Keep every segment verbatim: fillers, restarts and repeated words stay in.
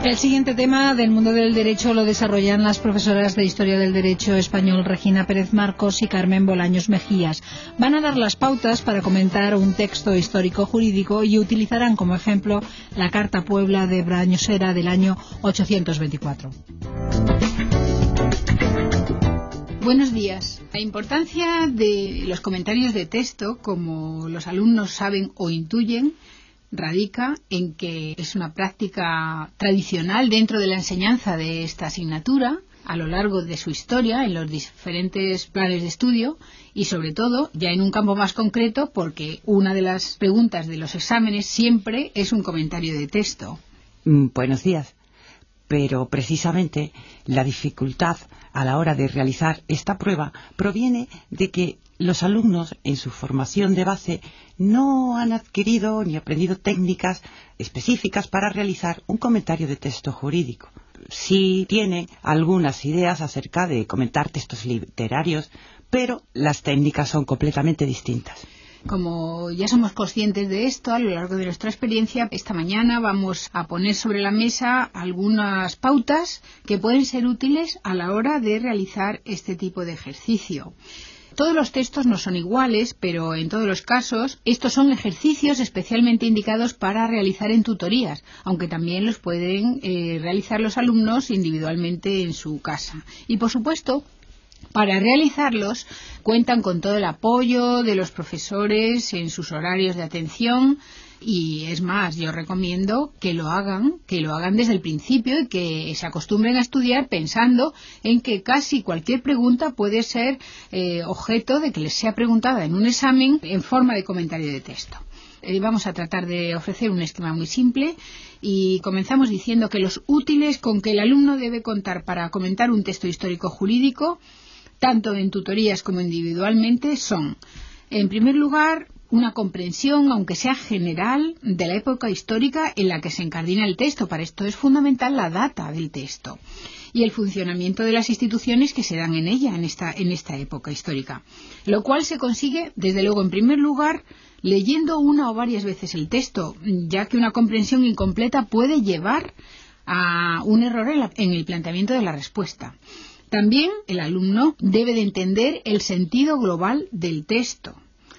El siguiente tema del mundo del derecho lo desarrollan las profesoras de Historia del Derecho Español Regina Pérez Marcos y Carmen Bolaños Mejías. Van a dar las pautas para comentar un texto histórico jurídico y utilizarán como ejemplo la Carta Puebla de Brañosera del año ochocientos veinticuatro. Buenos días. La importancia de los comentarios de texto, como los alumnos saben o intuyen, radica en que es una práctica tradicional dentro de la enseñanza de esta asignatura a lo largo de su historia en los diferentes planes de estudio y sobre todo ya en un campo más concreto porque una de las preguntas de los exámenes siempre es un comentario de texto. Mm, buenos días. Pero precisamente la dificultad a la hora de realizar esta prueba proviene de que los alumnos en su formación de base no han adquirido ni aprendido técnicas específicas para realizar un comentario de texto jurídico. Sí tienen algunas ideas acerca de comentar textos literarios, pero las técnicas son completamente distintas. Como ya somos conscientes de esto a lo largo de nuestra experiencia, esta mañana vamos a poner sobre la mesa algunas pautas que pueden ser útiles a la hora de realizar este tipo de ejercicio. Todos los textos no son iguales, pero en todos los casos estos son ejercicios especialmente indicados para realizar en tutorías, aunque también los pueden eh, realizar los alumnos individualmente en su casa. Y por supuesto, para realizarlos cuentan con todo el apoyo de los profesores en sus horarios de atención y es más, yo recomiendo que lo hagan, que lo hagan desde el principio y que se acostumbren a estudiar pensando en que casi cualquier pregunta puede ser eh, objeto de que les sea preguntada en un examen en forma de comentario de texto. Eh, vamos a tratar de ofrecer un esquema muy simple y comenzamos diciendo que los útiles con que el alumno debe contar para comentar un texto histórico jurídico tanto en tutorías como individualmente son, en primer lugar, una comprensión, aunque sea general, de la época histórica en la que se incardina el texto. Para esto es fundamental la data del texto y el funcionamiento de las instituciones que se dan en ella, en esta, en esta época histórica, lo cual se consigue, desde luego, en primer lugar, leyendo una o varias veces el texto, ya que una comprensión incompleta puede llevar a un error en, la, en el planteamiento de la respuesta. También el alumno debe de entender el sentido global del texto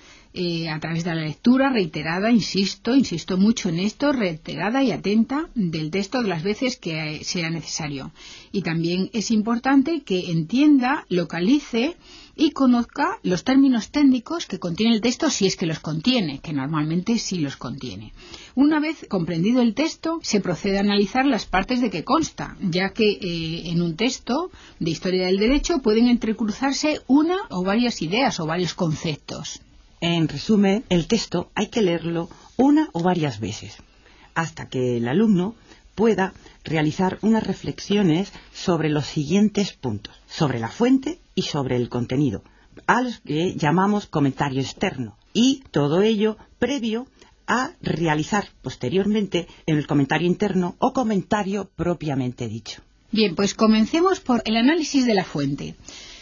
eh, a través de la lectura reiterada, insisto, insisto mucho en esto, reiterada y atenta del texto de las veces que eh, sea necesario. Y también es importante que entienda, localice y conozca los términos técnicos que contiene el texto si es que los contiene, que normalmente sí los contiene. Una vez comprendido el texto, se procede a analizar las partes de que consta, ya que eh, en un texto de historia del derecho pueden entrecruzarse una o varias ideas o varios conceptos. En resumen, el texto hay que leerlo una o varias veces, hasta que el alumno pueda realizar unas reflexiones sobre los siguientes puntos, sobre la fuente y sobre el contenido, a los que llamamos comentario externo, y todo ello previo a realizar posteriormente en el comentario interno o comentario propiamente dicho. Bien, pues comencemos por el análisis de la fuente.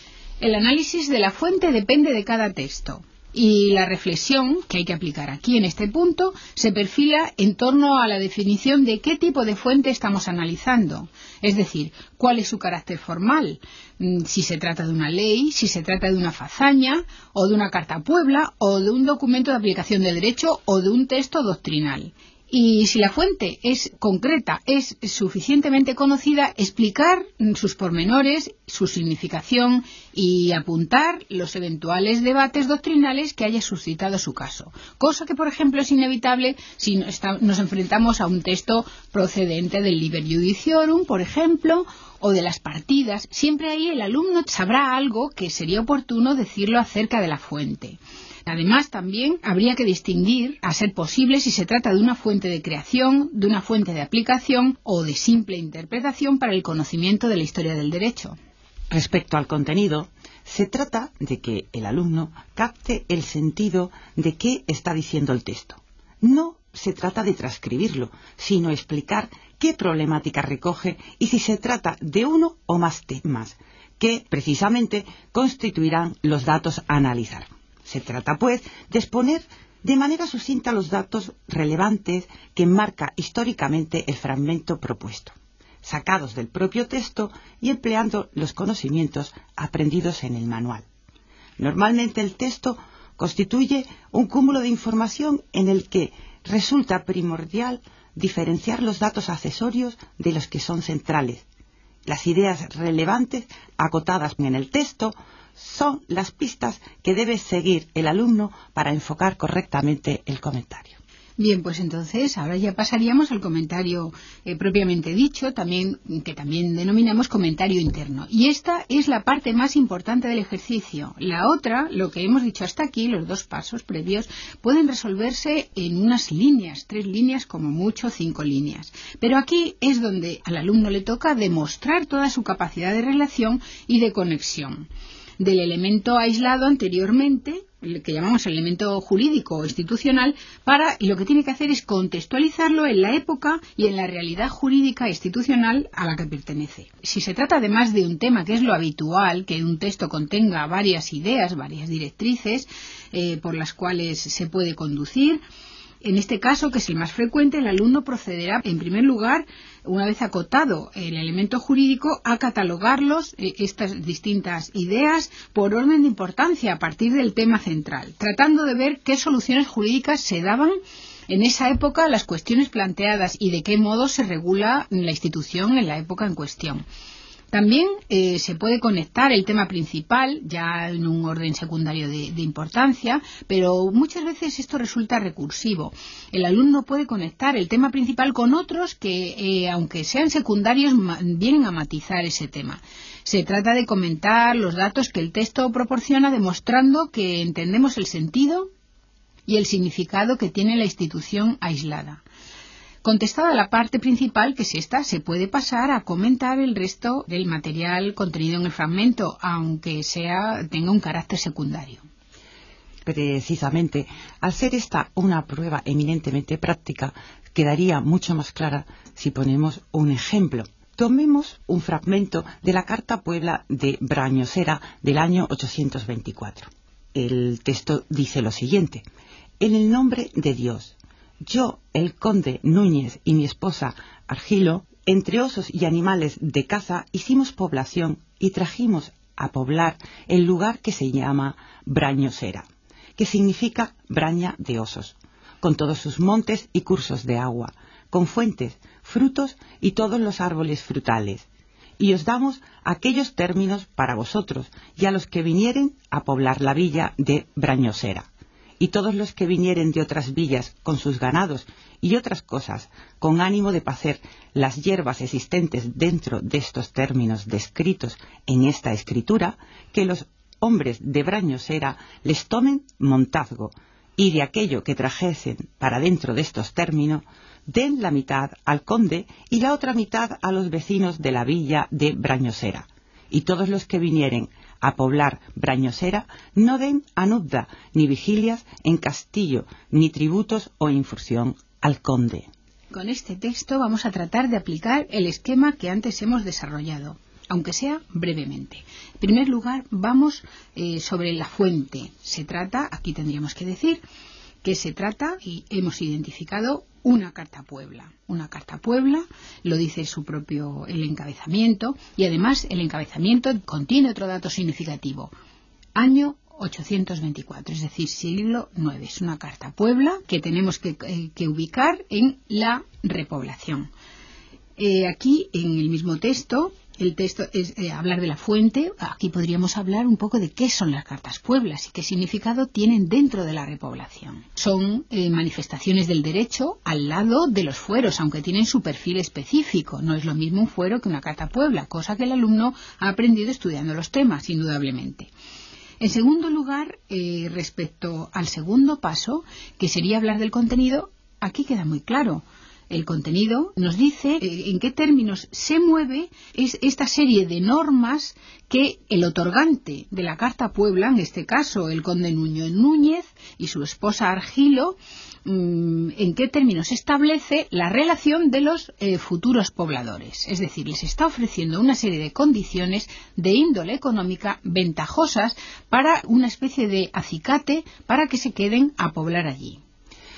El análisis de la fuente depende de cada texto. Y la reflexión que hay que aplicar aquí en este punto se perfila en torno a la definición de qué tipo de fuente estamos analizando. Es decir, cuál es su carácter formal, si se trata de una ley, si se trata de una fazaña, o de una carta puebla, o de un documento de aplicación de derecho, o de un texto doctrinal. Y si la fuente es concreta, es suficientemente conocida, explicar sus pormenores, su significación y apuntar los eventuales debates doctrinales que haya suscitado su caso. Cosa que, por ejemplo, es inevitable si nos enfrentamos a un texto procedente del Liber Judiciorum, por ejemplo, o de las partidas. Siempre ahí el alumno sabrá algo que sería oportuno decirlo acerca de la fuente. Además, también habría que distinguir, a ser posible, si se trata de una fuente de creación, de una fuente de aplicación o de simple interpretación para el conocimiento de la historia del derecho. Respecto al contenido, se trata de que el alumno capte el sentido de qué está diciendo el texto. No se trata de transcribirlo, sino explicar qué problemática recoge y si se trata de uno o más temas, que precisamente constituirán los datos a analizar. Se trata, pues, de exponer de manera sucinta los datos relevantes que enmarca históricamente el fragmento propuesto. sacados del propio texto y empleando los conocimientos aprendidos en el manual. Normalmente el texto constituye un cúmulo de información en el que resulta primordial diferenciar los datos accesorios de los que son centrales. Las ideas relevantes acotadas en el texto son las pistas que debe seguir el alumno para enfocar correctamente el comentario. Bien, pues entonces ahora ya pasaríamos al comentario eh, propiamente dicho, también que también denominamos comentario interno. Y esta es la parte más importante del ejercicio. La otra, lo que hemos dicho hasta aquí, los dos pasos previos, pueden resolverse en unas líneas, tres líneas como mucho, cinco líneas. Pero aquí es donde al alumno le toca demostrar toda su capacidad de relación y de conexión del elemento aislado anteriormente, que llamamos el elemento jurídico o institucional, para, y lo que tiene que hacer es contextualizarlo en la época y en la realidad jurídica e institucional a la que pertenece. Si se trata además de un tema que es lo habitual, que un texto contenga varias ideas, varias directrices eh, por las cuales se puede conducir, en este caso, que es el más frecuente, el alumno procederá, en primer lugar, una vez acotado el elemento jurídico, a catalogarlos, eh, estas distintas ideas, por orden de importancia a partir del tema central, tratando de ver qué soluciones jurídicas se daban en esa época a las cuestiones planteadas y de qué modo se regula la institución en la época en cuestión. También eh, se puede conectar el tema principal, ya en un orden secundario de, de importancia, pero muchas veces esto resulta recursivo. El alumno puede conectar el tema principal con otros que, eh, aunque sean secundarios, ma- vienen a matizar ese tema. Se trata de comentar los datos que el texto proporciona, demostrando que entendemos el sentido y el significado que tiene la institución aislada. Contestada la parte principal, que es esta, se puede pasar a comentar el resto del material contenido en el fragmento, aunque sea tenga un carácter secundario. Precisamente, al ser esta una prueba eminentemente práctica, quedaría mucho más clara si ponemos un ejemplo. Tomemos un fragmento de la Carta Puebla de Brañosera del año ochocientos veinticuatro. El texto dice lo siguiente: en el nombre de Dios, yo, el conde Núñez y mi esposa Argilo, entre osos y animales de caza, hicimos población y trajimos a poblar el lugar que se llama Brañosera, que significa braña de osos, con todos sus montes y cursos de agua, con fuentes, frutos y todos los árboles frutales. Y os damos aquellos términos para vosotros y a los que vinieren a poblar la villa de Brañosera. Y todos los que vinieren de otras villas con sus ganados y otras cosas, con ánimo de pacer las hierbas existentes dentro de estos términos descritos en esta escritura, que los hombres de Brañosera les tomen montazgo, y de aquello que trajesen para dentro de estos términos, den la mitad al conde y la otra mitad a los vecinos de la villa de Brañosera. Y todos los que vinieren a poblar Brañosera no den anubda ni vigilias en castillo, ni tributos o infusión al conde. Con este texto vamos a tratar de aplicar el esquema que antes hemos desarrollado, aunque sea brevemente. En primer lugar, vamos eh, sobre la fuente. Se trata, aquí tendríamos que decir, que se trata, y hemos identificado, una Carta Puebla. Una Carta Puebla, lo dice su propio el encabezamiento, y además el encabezamiento contiene otro dato significativo. Año ochocientos veinticuatro, es decir, siglo nueve. Es una Carta Puebla que tenemos que, eh, que ubicar en la repoblación. Eh, aquí, en el mismo texto, el texto es eh, hablar de la fuente. Aquí podríamos hablar un poco de qué son las Cartas Pueblas y qué significado tienen dentro de la repoblación. Son eh, manifestaciones del derecho al lado de los fueros, aunque tienen su perfil específico. No es lo mismo un fuero que una Carta Puebla, cosa que el alumno ha aprendido estudiando los temas, indudablemente. En segundo lugar, eh, respecto al segundo paso, que sería hablar del contenido, aquí queda muy claro. El contenido nos dice eh, en qué términos se mueve es esta serie de normas que el otorgante de la Carta Puebla, en este caso el conde Nuño Núñez y su esposa Argilo, mmm, en qué términos establece la relación de los eh, futuros pobladores. Es decir, les está ofreciendo una serie de condiciones de índole económica ventajosas para una especie de acicate para que se queden a poblar allí.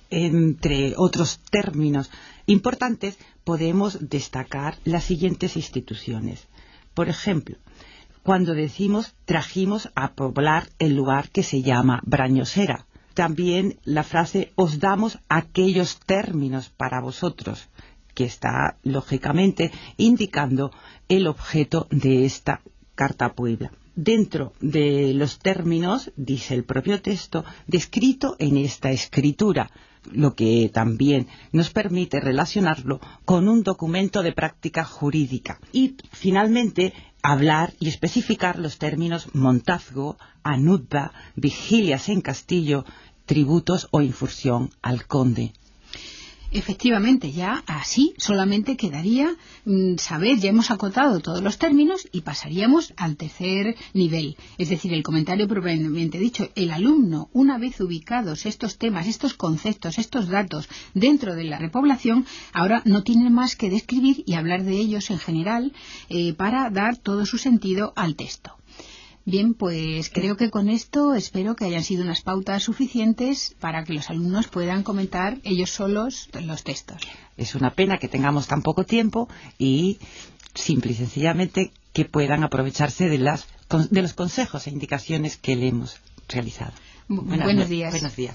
entre otros términos importantes, podemos destacar las siguientes instituciones. Por ejemplo, cuando decimos trajimos a poblar el lugar que se llama Brañosera. También la frase os damos aquellos términos para vosotros, que está lógicamente indicando el objeto de esta Carta a Puebla. Dentro de los términos, dice el propio texto, descrito en esta escritura, lo que también nos permite relacionarlo con un documento de práctica jurídica. Y, finalmente, hablar y especificar los términos montazgo, anudda, vigilias en castillo, tributos o infursión al conde. Efectivamente, ya así solamente quedaría mmm, saber, ya hemos acotado todos los términos y pasaríamos al tercer nivel, es decir, el comentario propiamente dicho. El alumno, una vez ubicados estos temas, estos conceptos, estos datos dentro de la repoblación, ahora no tiene más que describir y hablar de ellos en general eh, para dar todo su sentido al texto. Bien, pues creo que con esto espero que hayan sido unas pautas suficientes para que los alumnos puedan comentar ellos solos los textos. Es una pena que tengamos tan poco tiempo y simple y sencillamente que puedan aprovecharse de, las, de los consejos e indicaciones que le hemos realizado. Bu- buenos días. Buenos días.